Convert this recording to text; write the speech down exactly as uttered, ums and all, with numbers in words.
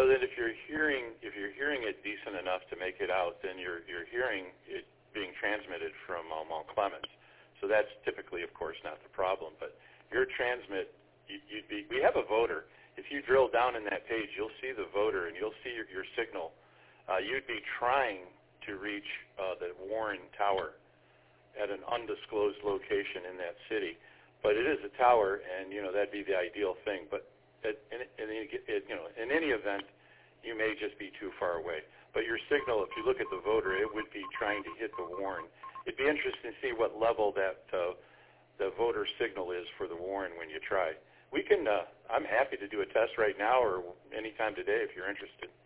so that if you're hearing if you're hearing it decent enough to make it out, then you're you're hearing it being transmitted from uh, Mount Clemens. So that's typically, of course, not the problem. But your transmit, you, you'd be. We have a voter. If you drill down in that page, you'll see the voter and you'll see your, your signal. Uh, you'd be trying to reach uh, the Warren Tower at an undisclosed location in that city. But it is a tower, and you know that'd be the ideal thing. But at, in, in, in, you know, in any event, you may just be too far away. But your signal, if you look at the voter, it would be trying to hit the Warren. It'd be interesting to see what level that uh, the voter signal is for the Warren when you try. We can. Uh, I'm happy to do a test right now or anytime today if you're interested.